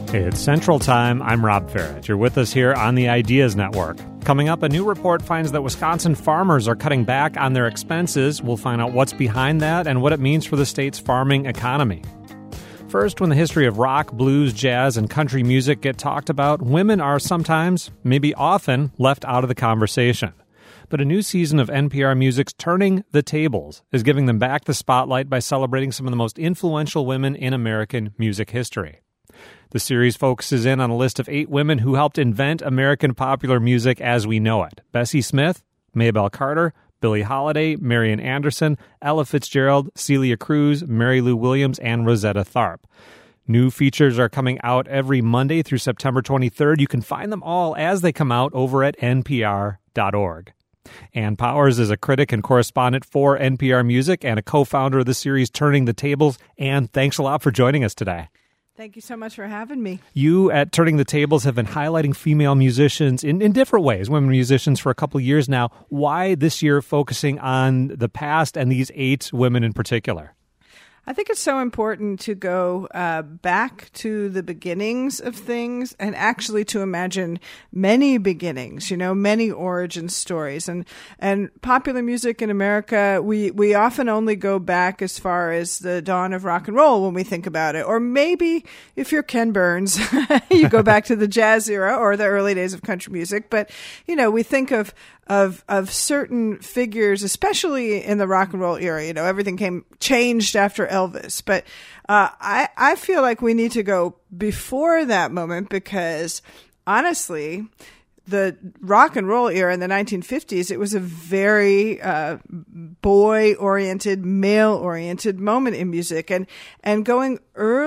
It's Central Time. I'm Rob Farrett. You're with us here on the Ideas Network. Coming up, a new report finds that Wisconsin farmers are cutting back on their expenses. We'll find out what's behind that and what it means for the state's farming economy. First, when the history of rock, blues, jazz, and country music get talked about, women are sometimes, maybe often, left out of the conversation. But a new season of NPR Music's Turning the Tables is giving them back the spotlight by celebrating some of the most influential women in American music history. The series focuses in on a list of 8 women who helped invent American popular music as we know it. Bessie Smith, Maybelle Carter, Billie Holiday, Marian Anderson, Ella Fitzgerald, Celia Cruz, Mary Lou Williams, and Rosetta Tharpe. New features are coming out every Monday through September 23rd. You can find them all as they come out over at npr.org. Ann Powers is a critic and correspondent for NPR Music and a co-founder of the series Turning the Tables. Ann, thanks a lot for joining us today. Thank you so much for having me. You at Turning the Tables have been highlighting female musicians in different ways, women musicians, for a couple of years now. Why this year focusing on the past and these 8 women in particular? I think it's so important to go back to the beginnings of things and actually to imagine many beginnings, many origin stories. And popular music in America, we often only go back as far as the dawn of rock and roll when we think about it. Or maybe if you're Ken Burns, you go back to the jazz era or the early days of country music. But, we think of certain figures, especially in the rock and roll era. Everything changed after Elvis. But I feel like we need to go before that moment because, honestly, the rock and roll era in the 1950s, it was a very boy-oriented, male-oriented moment in music. And going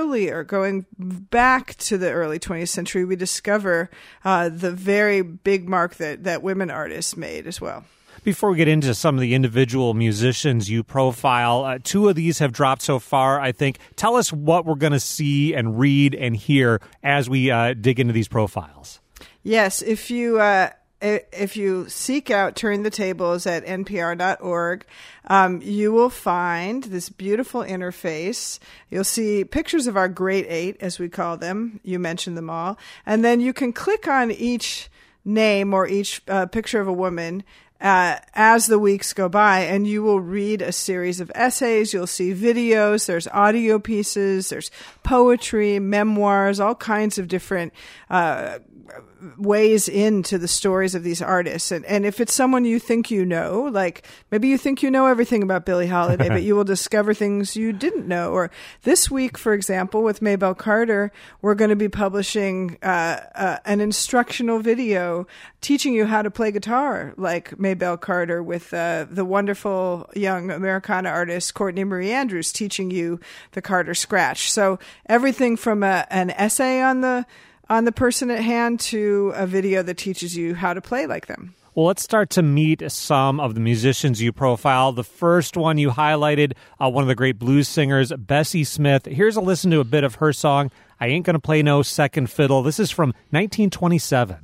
back to the early 20th century, we discover the very big mark that women artists made as well. Before we get into some of the individual musicians you profile, 2 of these have dropped so far, I think. Tell us what we're going to see and read and hear as we dig into these profiles. Yes, if you seek out Turn the Tables at npr.org, you will find this beautiful interface. You'll see pictures of our great 8, as we call them. You mentioned them all. And then you can click on each name or each picture of a woman as the weeks go by, and you will read a series of essays. You'll see videos. There's audio pieces. There's poetry, memoirs, all kinds of different ways into the stories of these artists. And if it's someone you think like maybe you think everything about Billie Holiday, but you will discover things you didn't know. Or this week, for example, with Maybelle Carter, we're going to be publishing an instructional video teaching you how to play guitar like Maybelle Carter, with the wonderful young Americana artist Courtney Marie Andrews teaching you the Carter scratch. So everything from an essay on the person at hand to a video that teaches you how to play like them. Well, let's start to meet some of the musicians you profile. The first one you highlighted, one of the great blues singers, Bessie Smith. Here's a listen to a bit of her song, I Ain't Gonna Play No Second Fiddle. This is from 1927.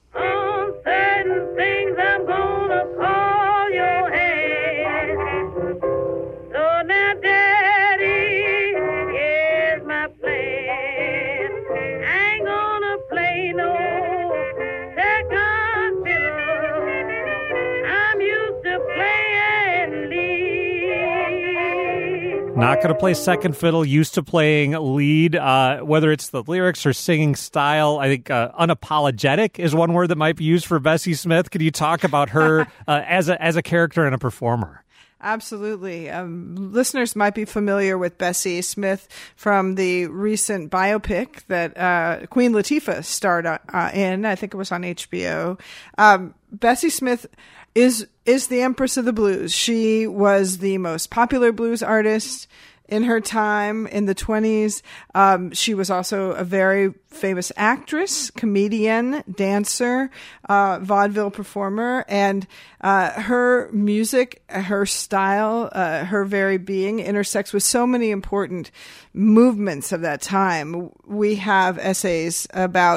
Not going to play second fiddle, used to playing lead, whether it's the lyrics or singing style. I think unapologetic is one word that might be used for Bessie Smith. Could you talk about her as a character and a performer? Absolutely. Listeners might be familiar with Bessie Smith from the recent biopic that Queen Latifah starred in. I think it was on HBO. Bessie Smith is the Empress of the Blues. She was the most popular blues artist in her time in the 20s. She was also a very famous actress, comedian, dancer, vaudeville performer, and her music, her style, her very being intersects with so many important movements of that time. We have essays about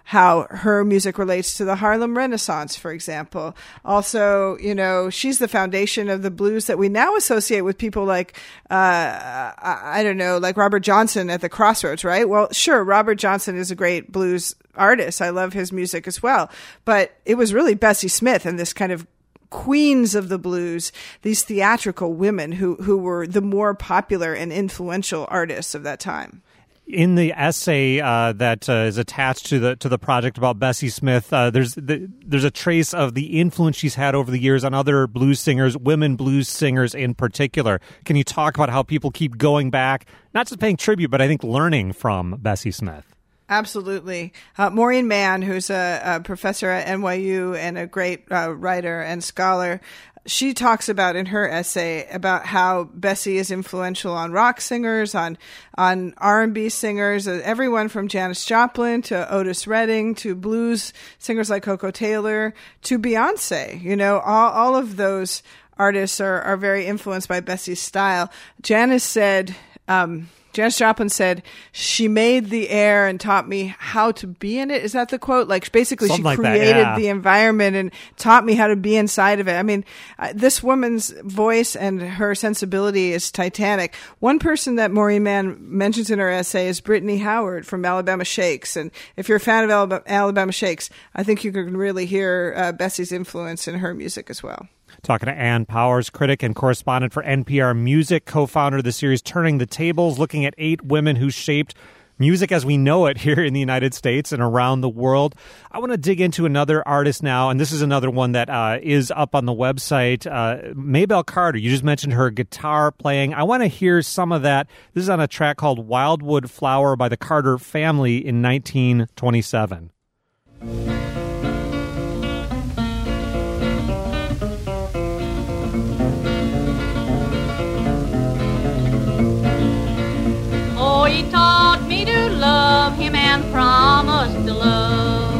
how her music relates to the Harlem Renaissance, for example. Also, she's the foundation of the blues that we now associate with people like, I don't know, like Robert Johnson at the Crossroads, right? Well, sure, Robert Johnson is a great blues artist. I love his music as well. But it was really Bessie Smith and this kind of queens of the blues, these theatrical women who were the more popular and influential artists of that time. In the essay that is attached to the project about Bessie Smith, there's a trace of the influence she's had over the years on other blues singers, women blues singers in particular. Can you talk about how people keep going back, not just paying tribute, but I think learning from Bessie Smith? Absolutely. Maureen Mann, who's a professor at NYU and a great writer and scholar, she talks about in her essay about how Bessie is influential on rock singers, on R&B singers, everyone from Janis Joplin to Otis Redding to blues singers like Coco Taylor to Beyonce. All of those artists are very influenced by Bessie's style. Janis Joplin said, she made the air and taught me how to be in it. Is that the quote? Like, basically, something she like created that, the environment and taught me how to be inside of it. I mean, this woman's voice and her sensibility is titanic. One person that Maureen Mann mentions in her essay is Brittany Howard from Alabama Shakes. And if you're a fan of Alabama Shakes, I think you can really hear Bessie's influence in her music as well. Talking to Ann Powers, critic and correspondent for NPR Music, co-founder of the series Turning the Tables, looking at 8 women who shaped music as we know it here in the United States and around the world. I want to dig into another artist now, and this is another one that is up on the website, Maybelle Carter. You just mentioned her guitar playing. I want to hear some of that. This is on a track called Wildwood Flower by the Carter Family in 1927. He taught me to love him and promised to love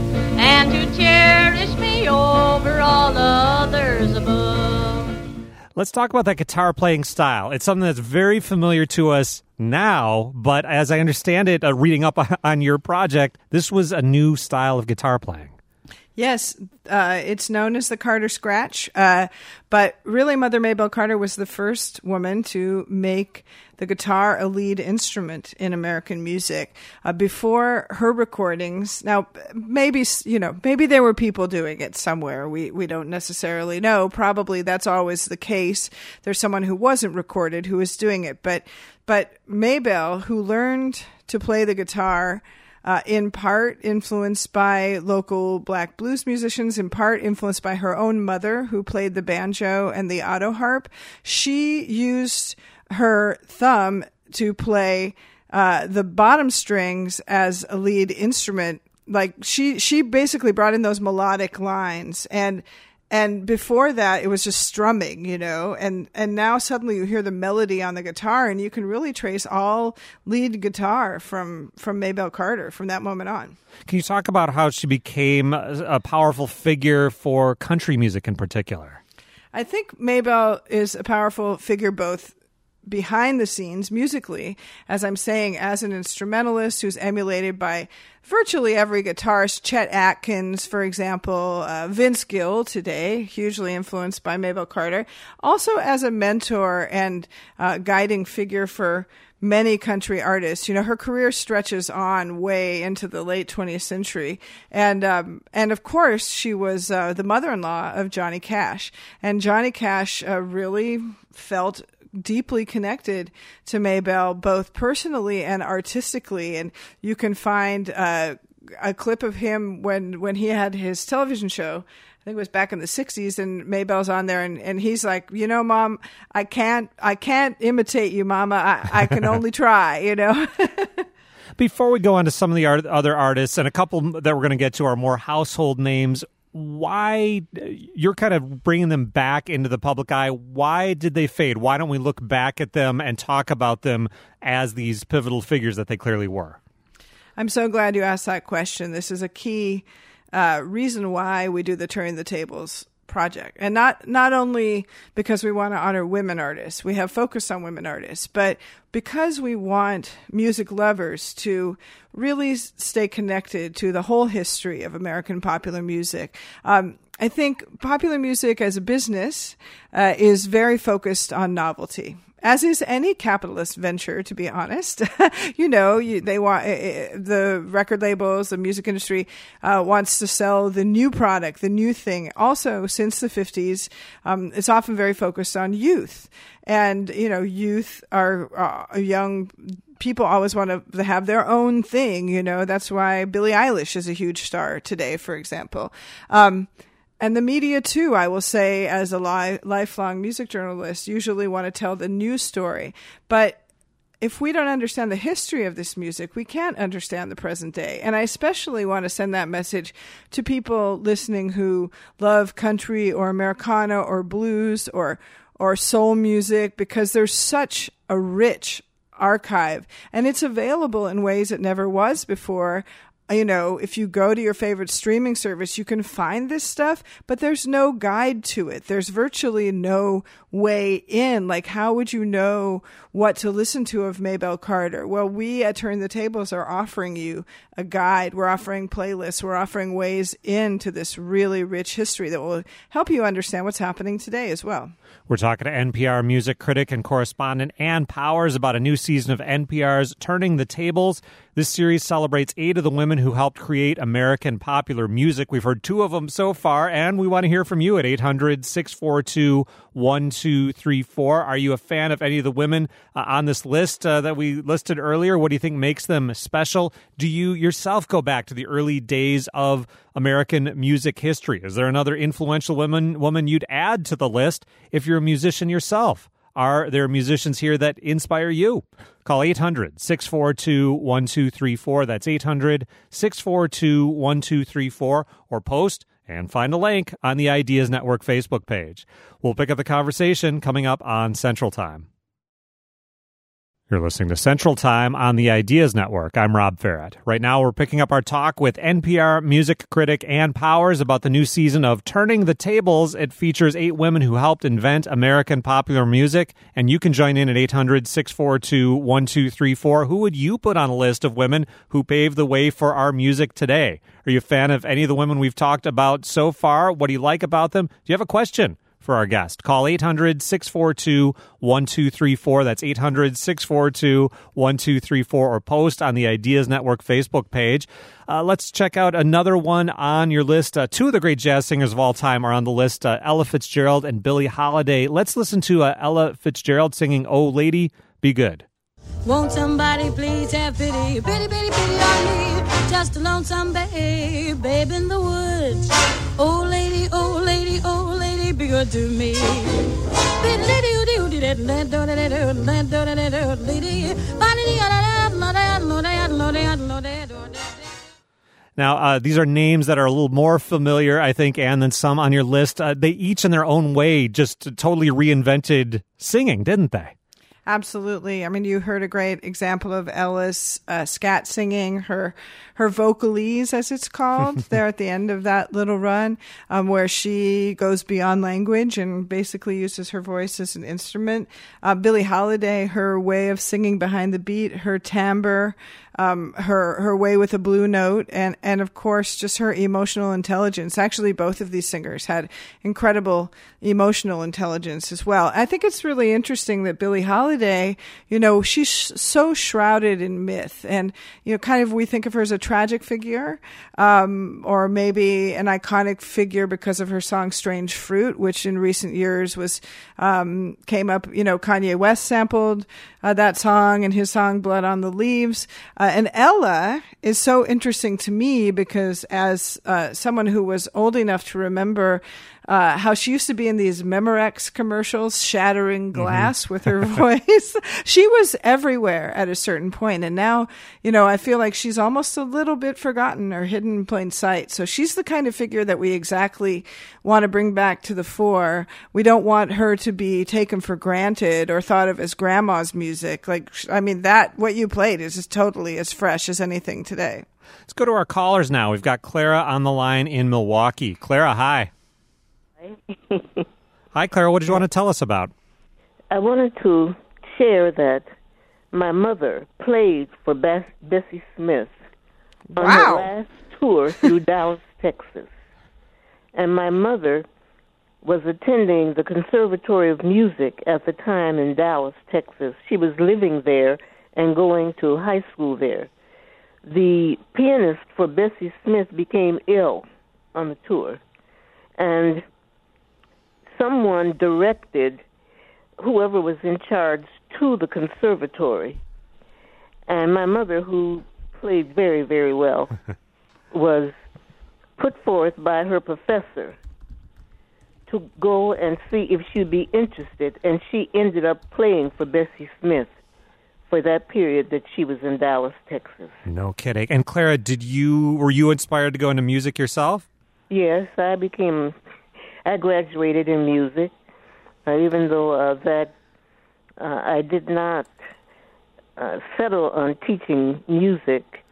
and to cherish me over all others above. Let's talk about that guitar playing style. It's something that's very familiar to us now, but as I understand it, reading up on your project, this was a new style of guitar playing. Yes, it's known as the Carter Scratch, but really Mother Maybelle Carter was the first woman to make the guitar a lead instrument in American music. Before her recordings, now maybe there were people doing it somewhere. We don't necessarily know. Probably that's always the case. There's someone who wasn't recorded who was doing it, but Maybelle, who learned to play the guitar in part influenced by local black blues musicians, in part influenced by her own mother, who played the banjo and the auto harp. She used her thumb to play the bottom strings as a lead instrument. Like she basically brought in those melodic lines, and before that, it was just strumming, and now suddenly you hear the melody on the guitar, and you can really trace all lead guitar from Maybelle Carter from that moment on. Can you talk about how she became a powerful figure for country music in particular? I think Maybelle is a powerful figure both behind the scenes musically, as I'm saying, as an instrumentalist who's emulated by virtually every guitarist. Chet Atkins, for example, Vince Gill today, hugely influenced by Maybelle Carter. Also as a mentor and guiding figure for many country artists. Her career stretches on way into the late 20th century. And of course, she was the mother-in-law of Johnny Cash. And Johnny Cash really felt deeply connected to Maybelle, both personally and artistically. And you can find a clip of him when he had his television show. I think it was back in the 60s, and Maybelle's on there, and he's like, Mom, I can't imitate you, Mama. I can only try, Before we go on to some of the other artists, and a couple that we're going to get to are more household names, why you're kind of bringing them back into the public eye? Why did they fade? Why don't we look back at them and talk about them as these pivotal figures that they clearly were? I'm so glad you asked that question. This is a key reason why we do the Turning the Tables project. And not only because we want to honor women artists, we have focused on women artists, but because we want music lovers to really stay connected to the whole history of American popular music. I think popular music as a business is very focused on novelty, as is any capitalist venture, to be honest. They want the record labels, the music industry wants to sell the new product, the new thing. Also, since the 50s, it's often very focused on youth. And, youth are young people always want to have their own thing. That's why Billie Eilish is a huge star today, for example. And the media, too, I will say, as a lifelong music journalist, usually want to tell the news story. But if we don't understand the history of this music, we can't understand the present day. And I especially want to send that message to people listening who love country or Americana or blues or soul music, because there's such a rich archive. And it's available in ways it never was before. If you go to your favorite streaming service, you can find this stuff, but there's no guide to it. There's virtually no way in. Like, how would you know what to listen to of Maybelle Carter? Well, we at Turn the Tables are offering you a guide. We're offering playlists. We're offering ways into this really rich history that will help you understand what's happening today as well. We're talking to NPR music critic and correspondent Ann Powers about a new season of NPR's Turning the Tables. This series celebrates 8 of the women who helped create American popular music. We've heard 2 of them so far, and we want to hear from you at 800-642-1234. Are you a fan of any of the women on this list that we listed earlier? What do you think makes them special? Do you yourself go back to the early days of American music history? Is there another influential woman you'd add to the list if you're a musician yourself? Are there musicians here that inspire you? Call 800-642-1234. That's 800-642-1234. Or post and find a link on the Ideas Network Facebook page. We'll pick up the conversation coming up on Central Time. You're listening to Central Time on the Ideas Network. I'm Rob Ferret. Right now, we're picking up our talk with NPR music critic Ann Powers about the new season of Turning the Tables. It features 8 women who helped invent American popular music, and you can join in at 800-642-1234. Who would you put on a list of women who paved the way for our music today? Are you a fan of any of the women we've talked about so far? What do you like about them? Do you have a question for our guest? Call 800-642-1234. That's 800-642-1234, or post on the Ideas Network Facebook page. Let's check out another one on your list. 2 of the great jazz singers of all time are on the list, Ella Fitzgerald and Billie Holiday. Let's listen to Ella Fitzgerald singing "Oh Lady, Be Good." Won't somebody please have pity, pity, pity, pity on me? Just a lonesome babe in the woods. Oh lady, oh lady, oh lady, be good to me. Now, these are names that are a little more familiar, I think, Ann, than some on your list. They each, in their own way, just totally reinvented singing, didn't they? Absolutely. I mean, you heard a great example of Ella's scat singing, her vocalese, as it's called, there at the end of that little run, where she goes beyond language and basically uses her voice as an instrument. Billie Holiday, her way of singing behind the beat, her timbre, her way with a blue note, and of course, just her emotional intelligence. Actually, both of these singers had incredible emotional intelligence as well. I think it's really interesting that Billie Holiday, she's so shrouded in myth, and, kind of we think of her as a tragic figure, or maybe an iconic figure because of her song Strange Fruit, which in recent years came up, Kanye West sampled that song and his song Blood on the Leaves. And Ella is so interesting to me because as someone who was old enough to remember how she used to be in these Memorex commercials, shattering glass with her voice. She was everywhere at a certain point. And now, I feel like she's almost a little bit forgotten or hidden in plain sight. So she's the kind of figure that we exactly want to bring back to the fore. We don't want her to be taken for granted or thought of as grandma's music. What you played is just totally as fresh as anything today. Let's go to our callers now. We've got Clara on the line in Milwaukee. Clara, hi. Hi, Clara. What did you want to tell us about? I wanted to share that my mother played for Bessie Smith on her last tour through Dallas, Texas. And my mother was attending the Conservatory of Music at the time in Dallas, Texas. She was living there and going to high school there. The pianist for Bessie Smith became ill on the tour, and someone directed whoever was in charge to the conservatory. And my mother, who played very, very well, was put forth by her professor to go and see if she'd be interested, and she ended up playing for Bessie Smith for that period that she was in Dallas, Texas. No kidding. And Clara, were you inspired to go into music yourself? Yes, I graduated in music, even though I did not settle on teaching music.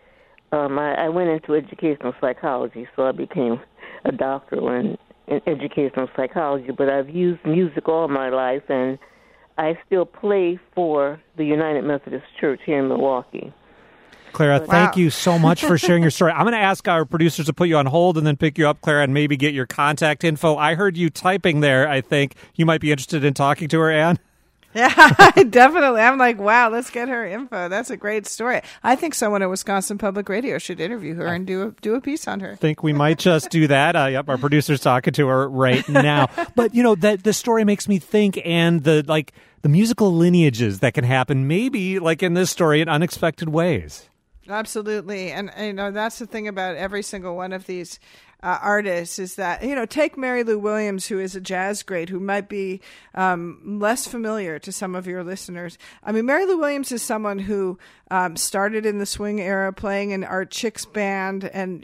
I went into educational psychology, so I became a doctor in educational psychology, but I've used music all my life, and I still play for the United Methodist Church here in Milwaukee. Clara, thank you so much for sharing your story. I'm going to ask our producers to put you on hold and then pick you up, Clara, and maybe get your contact info. I heard you typing there, I think. You might be interested in talking to her, Ann? Yeah, definitely. I'm like, wow, let's get her info. That's a great story. I think someone at Wisconsin Public Radio should interview her and do a piece on her. I think we might just do that. Yep, our producer's talking to her right now. But, the story makes me think, and the musical lineages that can happen, maybe like in this story, in unexpected ways. Absolutely. And, that's the thing about every single one of these artists is that, take Mary Lou Williams, who is a jazz great, who might be less familiar to some of your listeners. I mean, Mary Lou Williams is someone who started in the swing era playing in Art Chick's band and,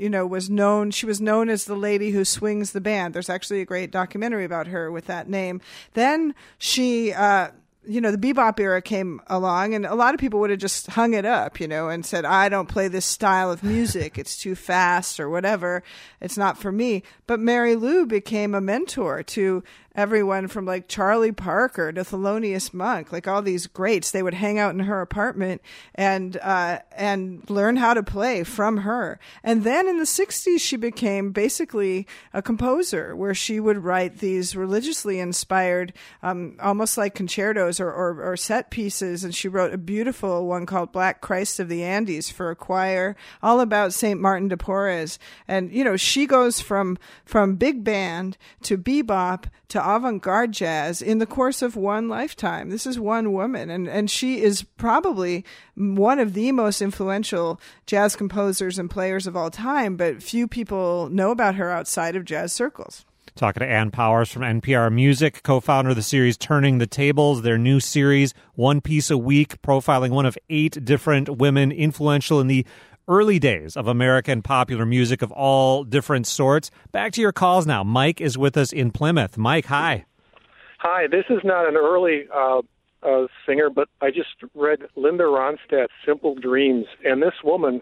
she was known as the lady who swings the band. There's actually a great documentary about her with that name. Then she the bebop era came along, and a lot of people would have just hung it up, and said, I don't play this style of music. It's too fast or whatever. It's not for me. But Mary Lou became a mentor to everyone from like Charlie Parker to Thelonious Monk, like all these greats. They would hang out in her apartment and learn how to play from her. And then in the 60s, she became basically a composer, where she would write these religiously inspired, almost like concertos or set pieces. And she wrote a beautiful one called Black Christ of the Andes for a choir, all about St. Martin de Porres. And, she goes from big band to bebop to avant-garde jazz in the course of one lifetime. This is one woman, and she is probably one of the most influential jazz composers and players of all time, but few people know about her outside of jazz circles. Talking to Ann Powers from NPR Music, co-founder of the series Turning the Tables, their new series, One Piece a Week, profiling one of 8 different women influential in the early days of American popular music of all different sorts. Back to your calls now. Mike is with us in Plymouth. Mike, hi. Hi, this is not an early singer, but I just read Linda Ronstadt's Simple Dreams, and this woman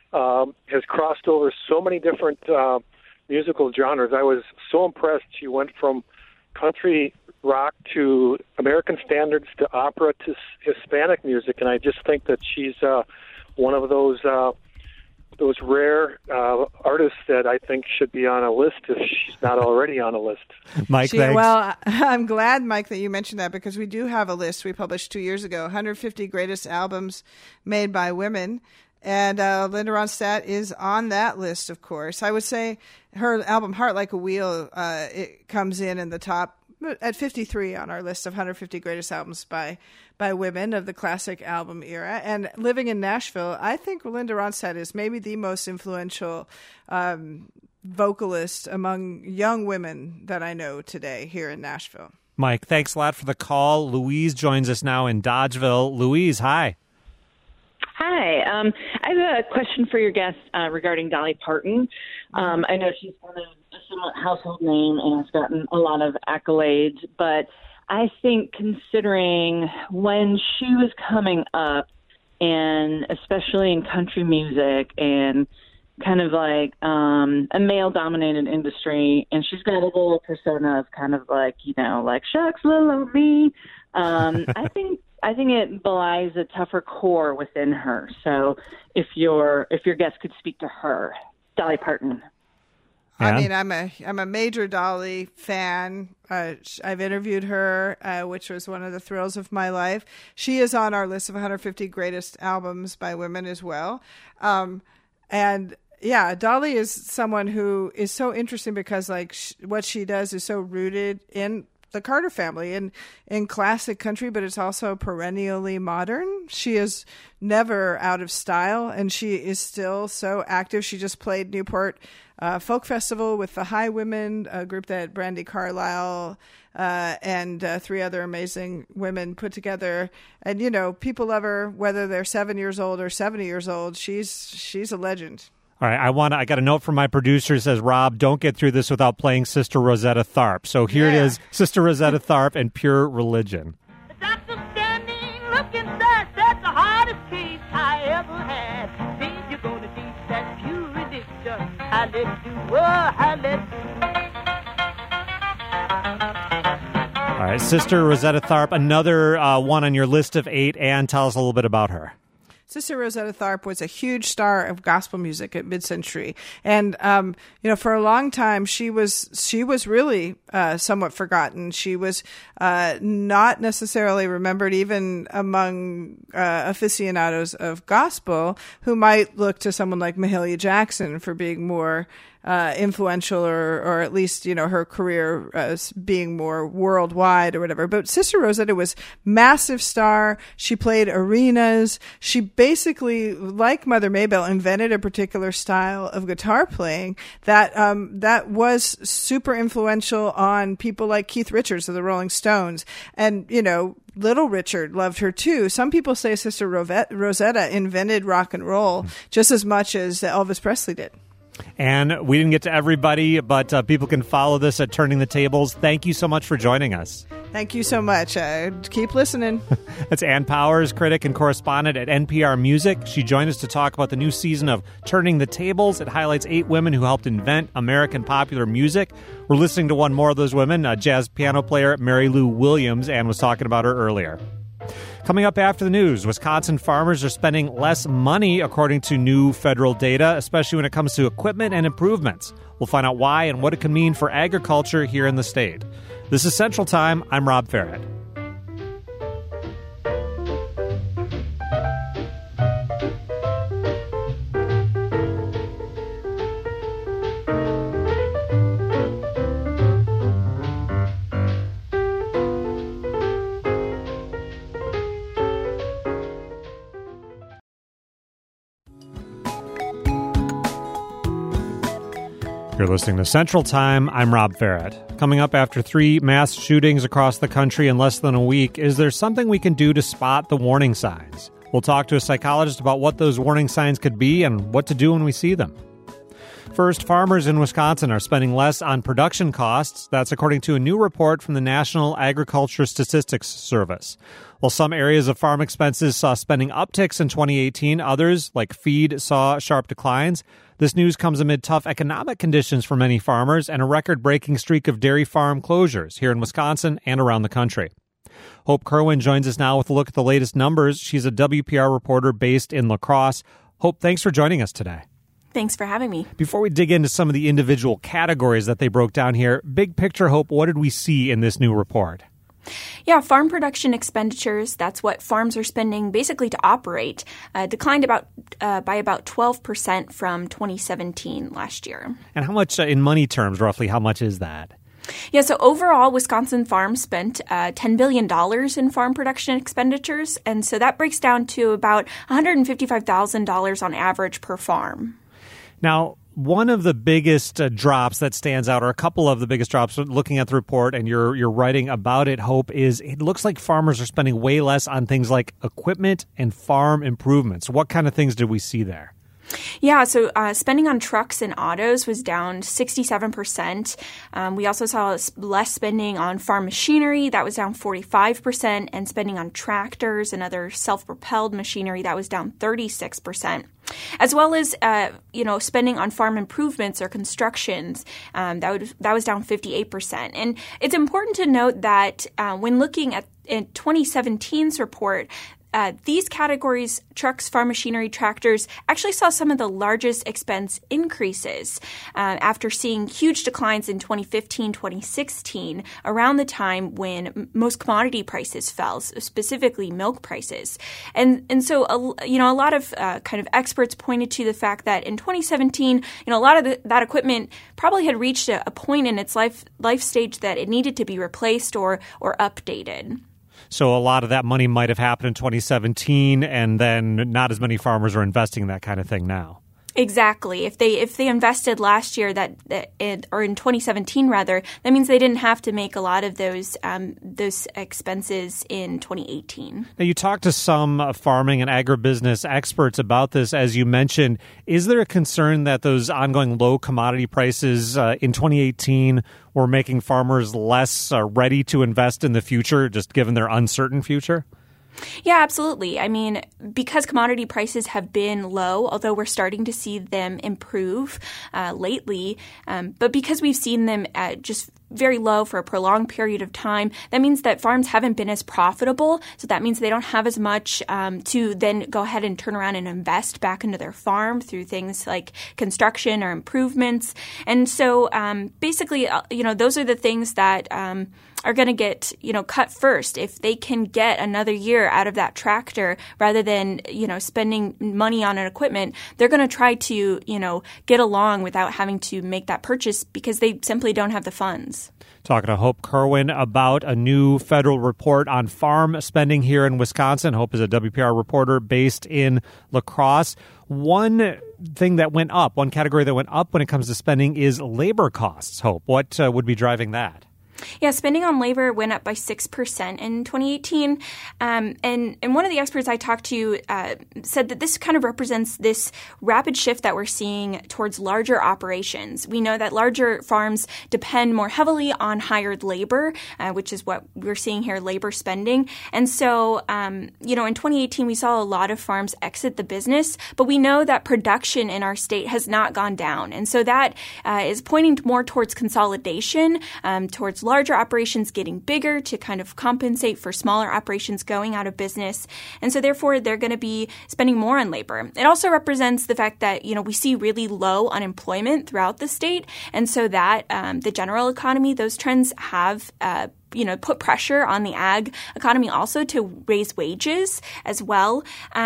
has crossed over so many different musical genres. I was so impressed. She went from country rock to American standards to opera to Hispanic music, and I just think that she's one of those rare artists that I think should be on a list if she's not already on a list. Mike, thanks. Well, I'm glad, Mike, that you mentioned that, because we do have a list we published 2 years ago, 150 greatest albums made by women. And Linda Ronstadt is on that list, of course. I would say her album Heart Like a Wheel, it comes in the top at 53 on our list of 150 greatest albums by women of the classic album era. And living in Nashville, I think Linda Ronstadt is maybe the most influential vocalist among young women that I know today here in Nashville. Mike, thanks a lot for the call. Louise joins us now in Dodgeville. Louise, hi. Hi. I have a question for your guest regarding Dolly Parton. I know she's kind of a somewhat household name and has gotten a lot of accolades, but I think considering when she was coming up, and especially in country music and kind of like a male-dominated industry, and she's got a little persona of kind of like, like shucks, little old me. I think it belies a tougher core within her. So if your guest could speak to her, Dolly Parton. I mean, I'm a major Dolly fan. I've interviewed her, which was one of the thrills of my life. She is on our list of 150 greatest albums by women as well. And yeah, Dolly is someone who is so interesting because like what she does is so rooted in the Carter family and in classic country, but it's also perennially modern. She is never out of style, and she is still so active. She just played Newport Folk Festival with the High Women, a group that Brandi Carlile and three other amazing women put together. And, people love her, whether they're 7 years old or 70 years old. She's a legend. All right, I got a note from my producer that says, Rob, don't get through this without playing Sister Rosetta Tharpe. So here it is, Sister Rosetta Tharpe and Pure Religion. The doctor standing looking sad, that's the hardest case I ever had. Babe, you're gonna teach that pure religion. I let you, I let you. All right, Sister Rosetta Tharpe, another one on your list of 8. Ann, tell us a little bit about her. Sister Rosetta Tharpe was a huge star of gospel music at mid-century, and for a long time she was really somewhat forgotten. She was not necessarily remembered even among aficionados of gospel, who might look to someone like Mahalia Jackson for being more influential, or at least her career being more worldwide or whatever. But Sister Rosetta was massive star. She played arenas. She basically, like Mother Maybelle, invented a particular style of guitar playing that was super influential on people like Keith Richards of the Rolling Stones. And Little Richard loved her too. Some people say Sister Rosetta invented rock and roll just as much as Elvis Presley did. And we didn't get to everybody, but people can follow this at Turning the Tables. Thank you so much for joining us. Thank you so much. Keep listening. That's Ann Powers, critic and correspondent at NPR Music. She joined us to talk about the new season of Turning the Tables. It highlights 8 women who helped invent American popular music. We're listening to one more of those women, jazz piano player Mary Lou Williams. Ann was talking about her earlier. Coming up after the news, Wisconsin farmers are spending less money, according to new federal data, especially when it comes to equipment and improvements. We'll find out why and what it can mean for agriculture here in the state. This is Central Time. I'm Rob Farrett. You're listening to Central Time. I'm Rob Farrett. Coming up after 3 mass shootings across the country in less than a week, is there something we can do to spot the warning signs? We'll talk to a psychologist about what those warning signs could be and what to do when we see them. First, farmers in Wisconsin are spending less on production costs. That's according to a new report from the National Agriculture Statistics Service. While some areas of farm expenses saw spending upticks in 2018, others, like feed, saw sharp declines. This news comes amid tough economic conditions for many farmers and a record-breaking streak of dairy farm closures here in Wisconsin and around the country. Hope Kerwin joins us now with a look at the latest numbers. She's a WPR reporter based in La Crosse. Hope, thanks for joining us today. Thanks for having me. Before we dig into some of the individual categories that they broke down here, big picture, Hope, what did we see in this new report? Yeah, farm production expenditures, that's what farms are spending basically to operate, declined by about 12% from 2017 last year. And how much, in money terms, roughly, how much is that? Yeah, so overall, Wisconsin farms spent $10 billion in farm production expenditures, and so that breaks down to about $155,000 on average per farm. Now, one of the biggest drops that stands out, or a couple of the biggest drops, looking at the report, and you're writing about it, Hope, is it looks like farmers are spending way less on things like equipment and farm improvements. What kind of things did we see there? Yeah, so spending on trucks and autos was down 67%. We also saw less spending on farm machinery. That was down 45%. And spending on tractors and other self-propelled machinery, that was down 36%. As well as, spending on farm improvements or constructions, that was down 58%. And it's important to note that when looking at in 2017's report, these categories, trucks, farm machinery, tractors, actually saw some of the largest expense increases after seeing huge declines in 2015, 2016, around the time when most commodity prices fell, specifically milk prices. And so, a lot of kind of experts pointed to the fact that in 2017, a lot of that equipment probably had reached a point in its life stage that it needed to be replaced or updated. So a lot of that money might have happened in 2017, and then not as many farmers are investing in that kind of thing now. Exactly. If they invested last year or in 2017 rather, that means they didn't have to make a lot of those expenses in 2018. Now, you talked to some farming and agribusiness experts about this, as you mentioned. Is there a concern that those ongoing low commodity prices in 2018 were making farmers less ready to invest in the future, just given their uncertain future? Yeah, absolutely. I mean, because commodity prices have been low, although we're starting to see them improve lately, but because we've seen them just very low for a prolonged period of time, that means that farms haven't been as profitable. So that means they don't have as much to then go ahead and turn around and invest back into their farm through things like construction or improvements. And so basically, those are the things that are going to get, cut first. If they can get another year out of that tractor rather than, spending money on an equipment, they're going to try to, get along without having to make that purchase because they simply don't have the funds. Talking to Hope Kerwin about a new federal report on farm spending here in Wisconsin. Hope is a WPR reporter based in La Crosse. One thing that went up, one category that went up when it comes to spending is labor costs. Hope, what would be driving that? Yeah, spending on labor went up by 6% in 2018. And one of the experts I talked to said that this kind of represents this rapid shift that we're seeing towards larger operations. We know that larger farms depend more heavily on hired labor, which is what we're seeing here, labor spending. And so, in 2018, we saw a lot of farms exit the business, but we know that production in our state has not gone down. And so that is pointing more towards consolidation, towards larger operations getting bigger to kind of compensate for smaller operations going out of business. And so therefore, they're going to be spending more on labor. It also represents the fact that, we see really low unemployment throughout the state. And so that the general economy, those trends have put pressure on the ag economy also to raise wages as well.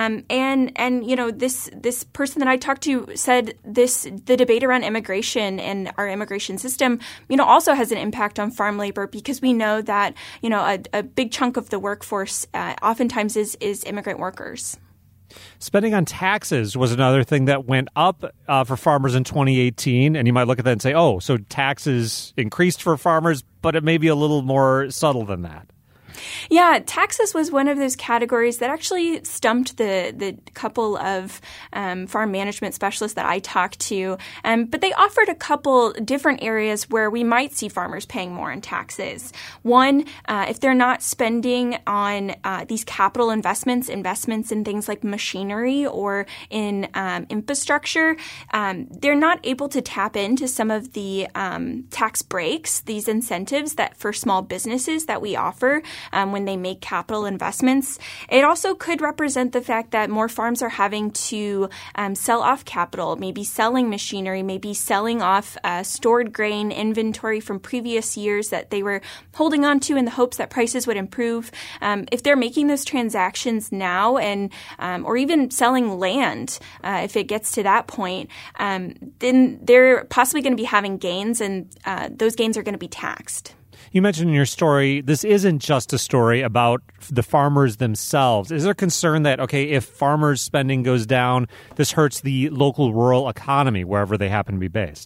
This person that I talked to said the debate around immigration and our immigration system, also has an impact on farm labor because we know that, a big chunk of the workforce oftentimes is immigrant workers. Spending on taxes was another thing that went up for farmers in 2018. And you might look at that and say, oh, so taxes increased for farmers, but it may be a little more subtle than that. Yeah, taxes was one of those categories that actually stumped the couple of farm management specialists that I talked to. But they offered a couple different areas where we might see farmers paying more in taxes. One, if they're not spending on these capital investments in things like machinery or in infrastructure, they're not able to tap into some of the tax breaks, these incentives that for small businesses that we offer when they make capital investments. It also could represent the fact that more farms are having to sell off capital, maybe selling machinery, maybe selling off stored grain inventory from previous years that they were holding on to in the hopes that prices would improve. If they're making those transactions now and or even selling land, if it gets to that point, then they're possibly going to be having gains, and those gains are going to be taxed. You mentioned in your story, this isn't just a story about the farmers themselves. Is there concern that, if farmers' spending goes down, this hurts the local rural economy wherever they happen to be based?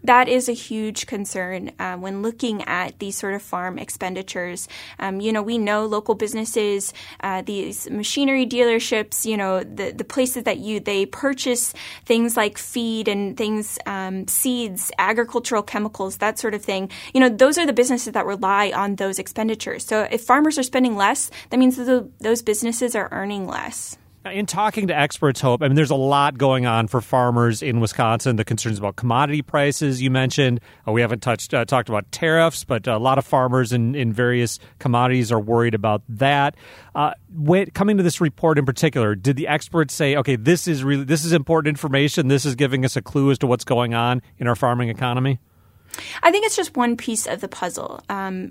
that is a huge concern when looking at these sort of farm expenditures. We know local businesses, these machinery dealerships, the places that they purchase things like feed and things, seeds, agricultural chemicals, that sort of thing. Those are the businesses that rely on those expenditures. So if farmers are spending less, that means that those businesses are earning less. In talking to experts, Hope, there's a lot going on for farmers in Wisconsin. The concerns about commodity prices you mentioned. We haven't talked about tariffs, but a lot of farmers in various commodities are worried about that. Coming to this report in particular, did the experts say, okay, this is important information, this is giving us a clue as to what's going on in our farming economy? I think it's just one piece of the puzzle.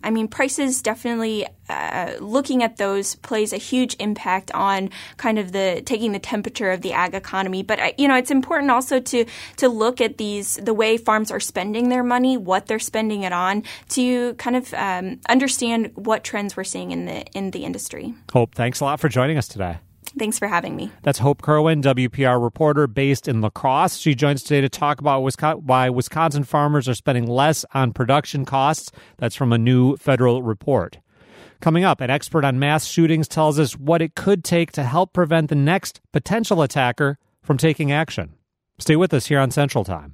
Prices definitely, looking at those plays a huge impact on kind of taking the temperature of the ag economy. But, it's important also to look at the way farms are spending their money, what they're spending it on, to kind of understand what trends we're seeing in the industry. Hope, thanks a lot for joining us today. Thanks for having me. That's Hope Kerwin, WPR reporter based in La Crosse. She joins today to talk about why Wisconsin farmers are spending less on production costs. That's from a new federal report. Coming up, an expert on mass shootings tells us what it could take to help prevent the next potential attacker from taking action. Stay with us here on Central Time.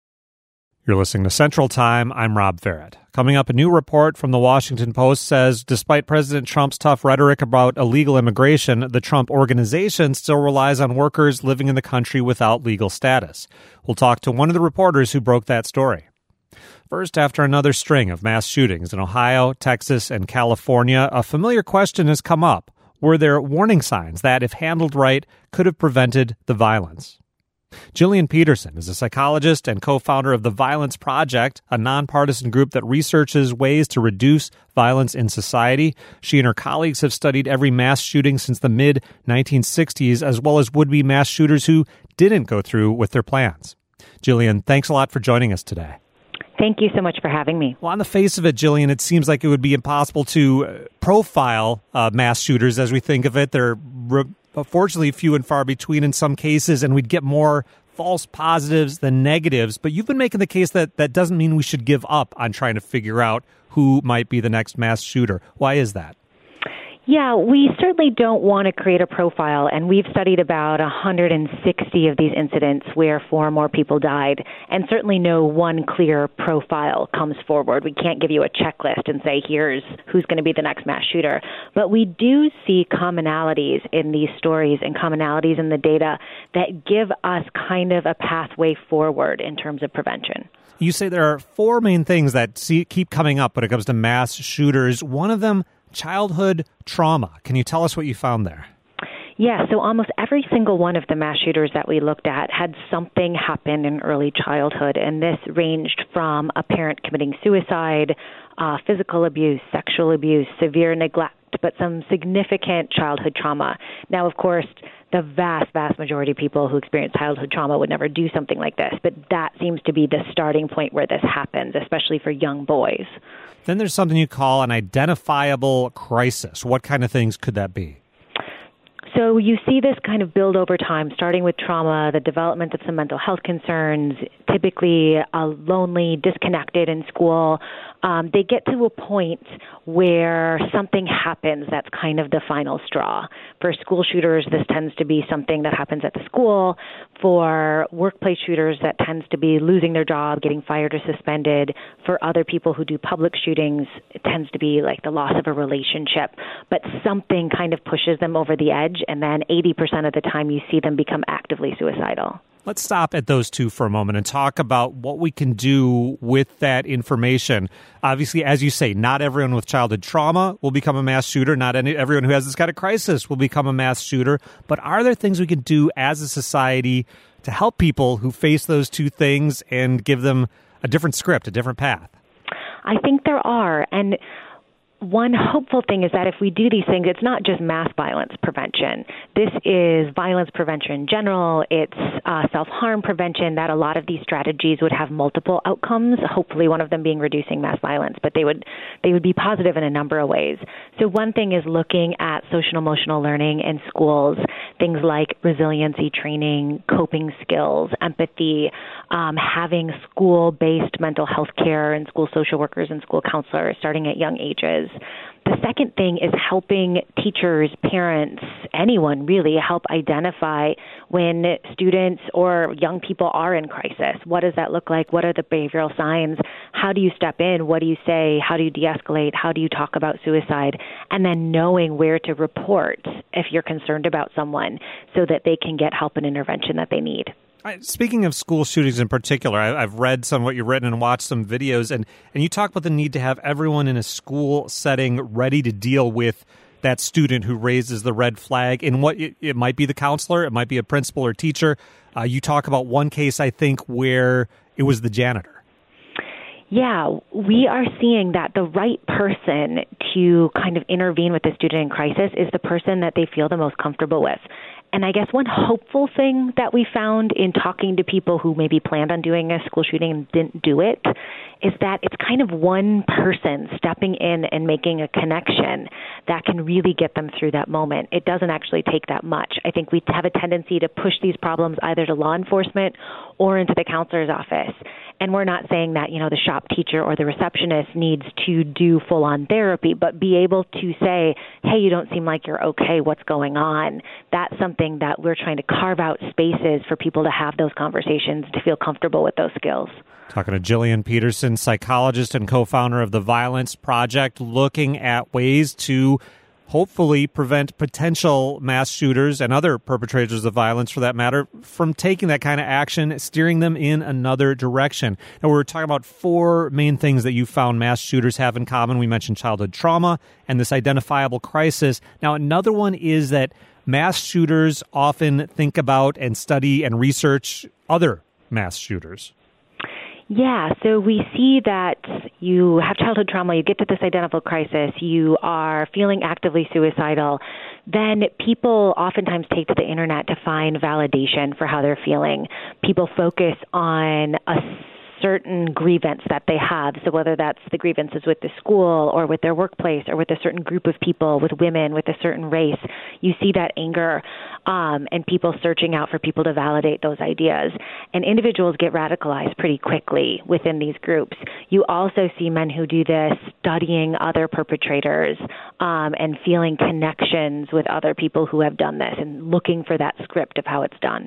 You're listening to Central Time. I'm Rob Ferret. Coming up, a new report from the Washington Post says despite President Trump's tough rhetoric about illegal immigration, the Trump organization still relies on workers living in the country without legal status. We'll talk to one of the reporters who broke that story. First, after another string of mass shootings in Ohio, Texas, and California, a familiar question has come up. Were there warning signs that, if handled right, could have prevented the violence? Jillian Peterson is a psychologist and co-founder of the Violence Project, a nonpartisan group that researches ways to reduce violence in society. She and her colleagues have studied every mass shooting since the mid-1960s, as well as would-be mass shooters who didn't go through with their plans. Jillian, thanks a lot for joining us today. Thank you so much for having me. Well, on the face of it, Jillian, it seems like it would be impossible to profile mass shooters as we think of it. They're fortunately few and far between in some cases, and we'd get more false positives than negatives. But you've been making the case that that doesn't mean we should give up on trying to figure out who might be the next mass shooter. Why is that? Yeah, we certainly don't want to create a profile, and we've studied about 160 of these incidents where 4 or more people died, and certainly no one clear profile comes forward. We can't give you a checklist and say, here's who's going to be the next mass shooter. But we do see commonalities in these stories and commonalities in the data that give us kind of a pathway forward in terms of prevention. You say there are 4 main things that keep coming up when it comes to mass shooters. One of them, childhood trauma. Can you tell us what you found there? Yeah, so almost every single one of the mass shooters that we looked at had something happen in early childhood, and this ranged from a parent committing suicide, physical abuse, sexual abuse, severe neglect, but some significant childhood trauma. Now, of course, the vast majority of people who experience childhood trauma would never do something like this, but that seems to be the starting point where this happens, especially for young boys. Then there's something you call an identifiable crisis. What kind of things could that be? So you see this kind of build over time, starting with trauma, the development of some mental health concerns, typically lonely, disconnected in school. They get to a point where something happens that's kind of the final straw. For school shooters, this tends to be something that happens at the school. For workplace shooters, that tends to be losing their job, getting fired or suspended. For other people who do public shootings, it tends to be like the loss of a relationship. But something kind of pushes them over the edge, and then 80% of the time you see them become actively suicidal. Let's stop at those 2 for a moment and talk about what we can do with that information. Obviously, as you say, not everyone with childhood trauma will become a mass shooter. Not everyone who has this kind of crisis will become a mass shooter. But are there things we can do as a society to help people who face those 2 things and give them a different script, a different path? I think there are. And one hopeful thing is that if we do these things, it's not just mass violence prevention. This is violence prevention in general. It's self-harm prevention, that a lot of these strategies would have multiple outcomes, hopefully one of them being reducing mass violence, but they would be positive in a number of ways. So one thing is looking at social and emotional learning in schools, things like resiliency training, coping skills, empathy, having school-based mental health care and school social workers and school counselors starting at young ages. The second thing is helping teachers, parents, anyone really help identify when students or young people are in crisis. What does that look like? What are the behavioral signs? How do you step in? What do you say? How do you de-escalate? How do you talk about suicide? And then knowing where to report if you're concerned about someone so that they can get help and intervention that they need. Speaking of school shootings in particular, I've read some of what you've written and watched some videos, and you talk about the need to have everyone in a school setting ready to deal with that student who raises the red flag. And what it might be the counselor, it might be a principal or teacher. You talk about one case, I think, where it was the janitor. Yeah, we are seeing that the right person to kind of intervene with the student in crisis is the person that they feel the most comfortable with. And I guess one hopeful thing that we found in talking to people who maybe planned on doing a school shooting and didn't do it is that it's kind of one person stepping in and making a connection that can really get them through that moment. It doesn't actually take that much. I think we have a tendency to push these problems either to law enforcement or into the counselor's office. And we're not saying that, the shop teacher or the receptionist needs to do full-on therapy, but be able to say, hey, you don't seem like you're okay, what's going on? That's something that we're trying to carve out spaces for people to have those conversations, to feel comfortable with those skills. Talking to Jillian Peterson, psychologist and co-founder of the Violence Project, looking at ways to hopefully prevent potential mass shooters and other perpetrators of violence, for that matter, from taking that kind of action, steering them in another direction. Now, we're talking about four main things that you found mass shooters have in common. We mentioned childhood trauma and this identifiable crisis. Now, another one is that mass shooters often think about and study and research other mass shooters. Yeah, so we see that you have childhood trauma, you get to this identifiable crisis, you are feeling actively suicidal, then people oftentimes take to the internet to find validation for how they're feeling. People focus on a certain grievance that they have. So whether that's the grievances with the school or with their workplace or with a certain group of people, with women, with a certain race, you see that anger and people searching out for people to validate those ideas. And individuals get radicalized pretty quickly within these groups. You also see men who do this studying other perpetrators and feeling connections with other people who have done this and looking for that script of how it's done.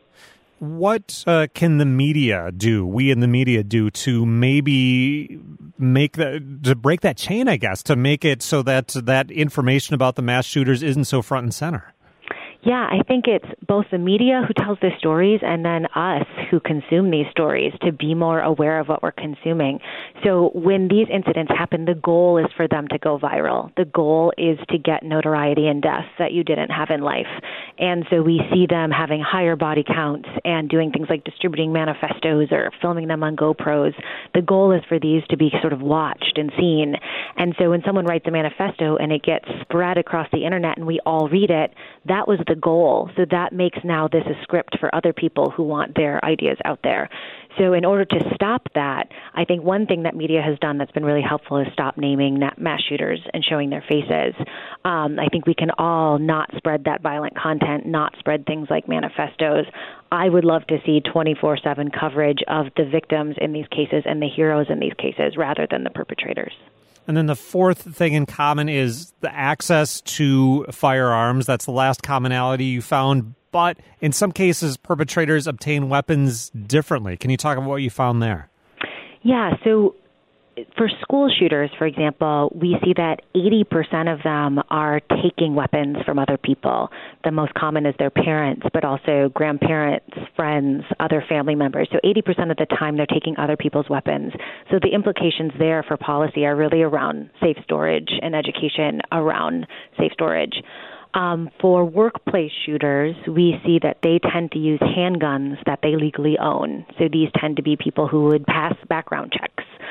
What can the media do, we in the media do, to maybe to break that chain, I guess, to make it so that that information about the mass shooters isn't so front and center? Yeah, I think it's both the media who tells the stories and then us who consume these stories to be more aware of what we're consuming. So when these incidents happen, the goal is for them to go viral. The goal is to get notoriety and death that you didn't have in life. And so we see them having higher body counts and doing things like distributing manifestos or filming them on GoPros. The goal is for these to be sort of watched and seen. And so when someone writes a manifesto and it gets spread across the internet and we all read it, that was the goal. So that makes now this a script for other people who want their ideas out there. So in order to stop that, I think one thing that media has done that's been really helpful is stop naming mass shooters and showing their faces. I think we can all not spread that violent content, not spread things like manifestos. I would love to see 24/7 coverage of the victims in these cases and the heroes in these cases rather than the perpetrators. And then the fourth thing in common is the access to firearms. That's the last commonality you found. But in some cases, perpetrators obtain weapons differently. Can you talk about what you found there? Yeah, so for school shooters, for example, we see that 80% of them are taking weapons from other people. The most common is their parents, but also grandparents, friends, other family members. So 80% of the time they're taking other people's weapons. So the implications there for policy are really around safe storage and education around safe storage. For workplace shooters, we see that they tend to use handguns that they legally own. So these tend to be people who would pass background checks.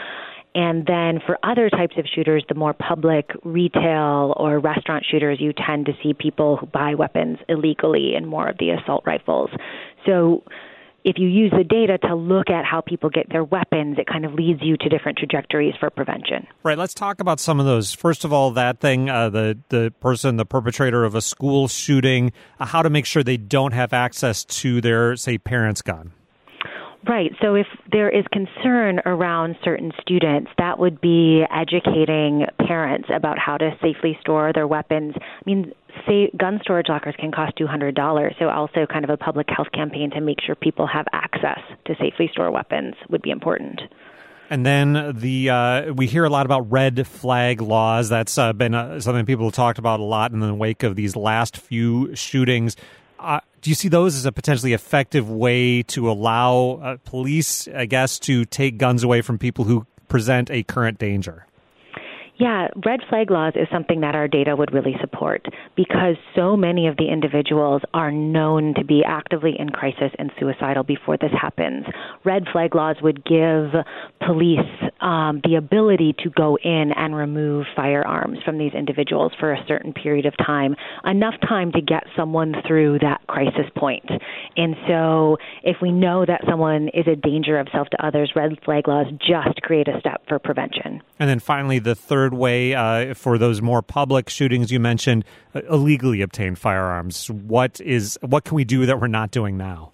And then for other types of shooters, the more public retail or restaurant shooters, you tend to see people who buy weapons illegally and more of the assault rifles. So if you use the data to look at how people get their weapons, it kind of leads you to different trajectories for prevention. Right. Let's talk about some of those. First of all, that thing, the perpetrator of a school shooting, how to make sure they don't have access to their, say, parent's gun. Right. So if there is concern around certain students, that would be educating parents about how to safely store their weapons. I mean, say gun storage lockers can cost $200. So also kind of a public health campaign to make sure people have access to safely store weapons would be important. And then we hear a lot about red flag laws. That's been something people have talked about a lot in the wake of these last few shootings. Do you see those as a potentially effective way to allow police, I guess, to take guns away from people who present a current danger? Yeah, red flag laws is something that our data would really support because so many of the individuals are known to be actively in crisis and suicidal before this happens. Red flag laws would give police the ability to go in and remove firearms from these individuals for a certain period of time, enough time to get someone through that crisis point. And so if we know that someone is a danger of self to others, red flag laws just create a step for prevention. And then finally, the third way for those more public shootings you mentioned, illegally obtained firearms. What can we do that we're not doing now?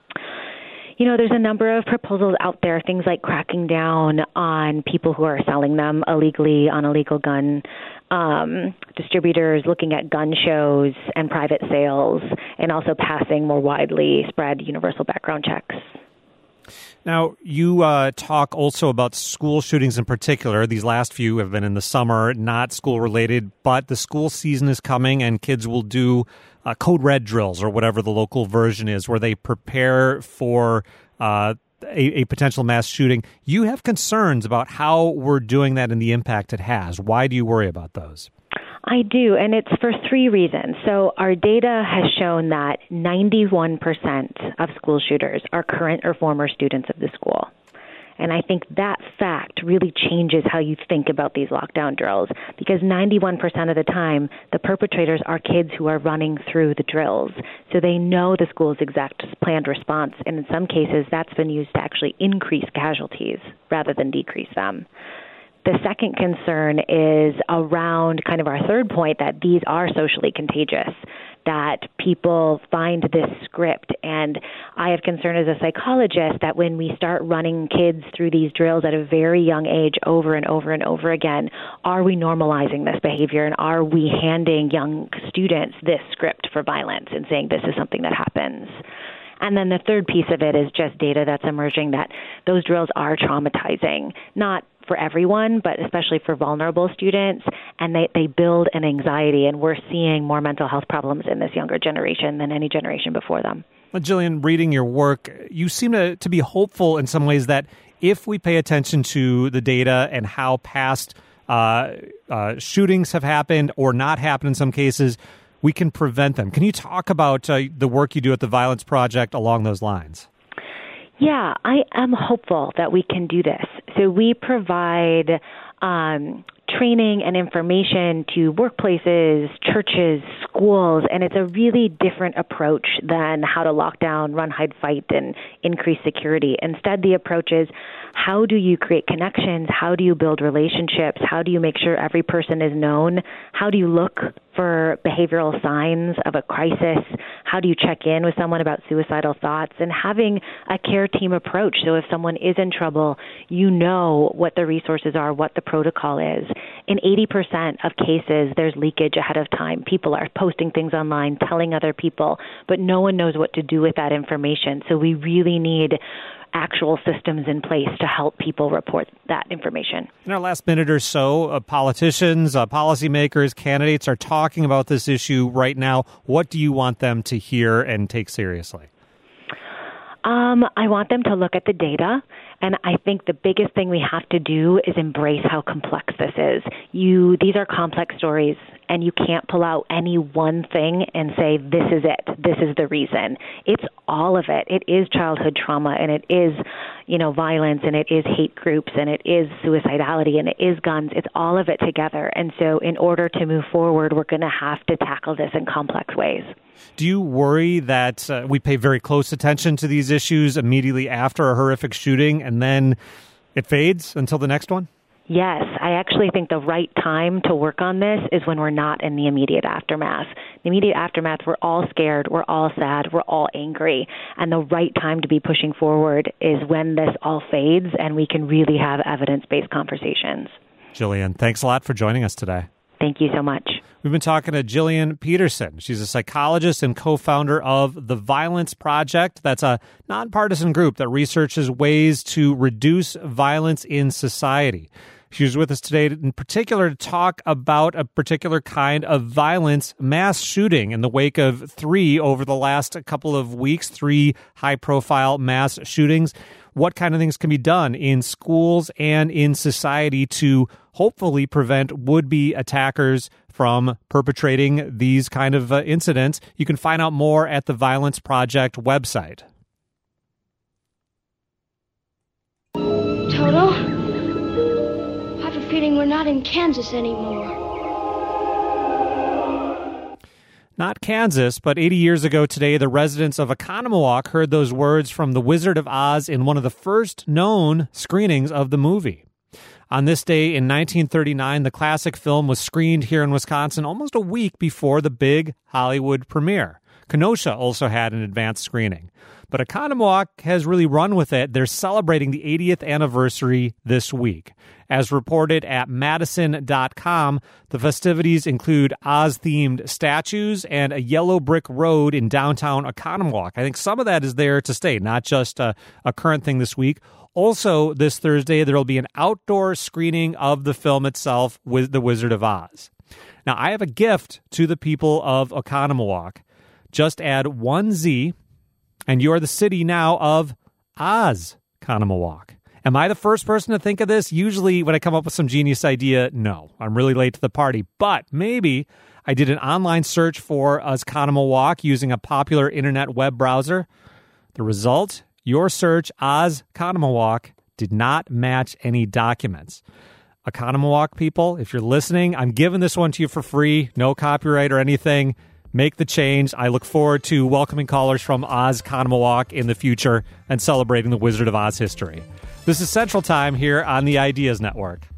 You know, there's a number of proposals out there, things like cracking down on people who are selling them illegally, on illegal gun distributors, looking at gun shows and private sales, and also passing more widely spread universal background checks. Now, you talk also about school shootings in particular. These last few have been in the summer, not school-related, but the school season is coming and kids will do Code Red drills or whatever the local version is, where they prepare for a potential mass shooting. You have concerns about how we're doing that and the impact it has. Why do you worry about those? I do, and it's for three reasons. So our data has shown that 91% of school shooters are current or former students of the school. And I think that fact really changes how you think about these lockdown drills because 91% of the time, the perpetrators are kids who are running through the drills. So they know the school's exact planned response. And in some cases, that's been used to actually increase casualties rather than decrease them. The second concern is around kind of our third point that these are socially contagious, that people find this script. And I have concern as a psychologist that when we start running kids through these drills at a very young age over and over and over again, are we normalizing this behavior and are we handing young students this script for violence and saying this is something that happens? And then the third piece of it is just data that's emerging that those drills are traumatizing, not for everyone, but especially for vulnerable students, and they build an anxiety, and we're seeing more mental health problems in this younger generation than any generation before them. Well, Jillian, reading your work, you seem to be hopeful in some ways that if we pay attention to the data and how past shootings have happened or not happened in some cases, we can prevent them. Can you talk about the work you do at the Violence Project along those lines? Yeah, I am hopeful that we can do this. So we provide training and information to workplaces, churches, schools, and it's a really different approach than how to lock down, run, hide, fight, and increase security. Instead, the approach is how do you create connections? How do you build relationships? How do you make sure every person is known? How do you look for behavioral signs of a crisis? How do you check in with someone about suicidal thoughts? And having a care team approach. So if someone is in trouble, you know what the resources are, what the protocol is. In 80% of cases, there's leakage ahead of time. People are posting things online, telling other people, but no one knows what to do with that information. So we really need actual systems in place to help people report that information. In our last minute or so, politicians, policymakers, candidates are talking about this issue right now. What do you want them to hear and take seriously? I want them to look at the data And I think the biggest thing we have to do is embrace how complex this is. These are complex stories, and you can't pull out any one thing and say, this is it, this is the reason. It's all of it. It is childhood trauma, and it is, violence, and it is hate groups, and it is suicidality, and it is guns. It's all of it together. And so in order to move forward, we're going to have to tackle this in complex ways. Do you worry that we pay very close attention to these issues immediately after a horrific shooting and then it fades until the next one? Yes, I actually think the right time to work on this is when we're not in the immediate aftermath. The immediate aftermath, we're all scared, we're all sad, we're all angry. And the right time to be pushing forward is when this all fades and we can really have evidence-based conversations. Jillian, thanks a lot for joining us today. Thank you so much. We've been talking to Jillian Peterson. She's a psychologist and co-founder of The Violence Project. That's a nonpartisan group that researches ways to reduce violence in society. She was with us today in particular to talk about a particular kind of violence, mass shooting in the wake of 3 over the last couple of weeks, 3 high-profile mass shootings. What kind of things can be done in schools and in society to hopefully prevent would-be attackers from perpetrating these kind of incidents? You can find out more at the Violence Project website. Toto? I have a feeling we're not in Kansas anymore. Not Kansas, but 80 years ago today, the residents of Oconomowoc heard those words from The Wizard of Oz in one of the first known screenings of the movie. On this day in 1939, the classic film was screened here in Wisconsin almost a week before the big Hollywood premiere. Kenosha also had an advanced screening. But Oconomowoc has really run with it. They're celebrating the 80th anniversary this week. As reported at Madison.com, the festivities include Oz-themed statues and a yellow brick road in downtown Oconomowoc. I think some of that is there to stay, not just a current thing this week. Also, this Thursday, there will be an outdoor screening of the film itself with The Wizard of Oz. Now, I have a gift to the people of Oconomowoc. Just add 1 Z, and you are the city now of Oz-Conomowoc. Am I the first person to think of this? Usually when I come up with some genius idea, no, I'm really late to the party. But maybe I did an online search for Oz-Conomowoc using a popular internet web browser. The result, your search, Oz-Conomowoc, did not match any documents. Oconomowoc people, if you're listening, I'm giving this one to you for free, no copyright or anything. Make the change. I look forward to welcoming callers from Oz-Conomowoc in the future and celebrating the Wizard of Oz history. This is Central Time here on the Ideas Network.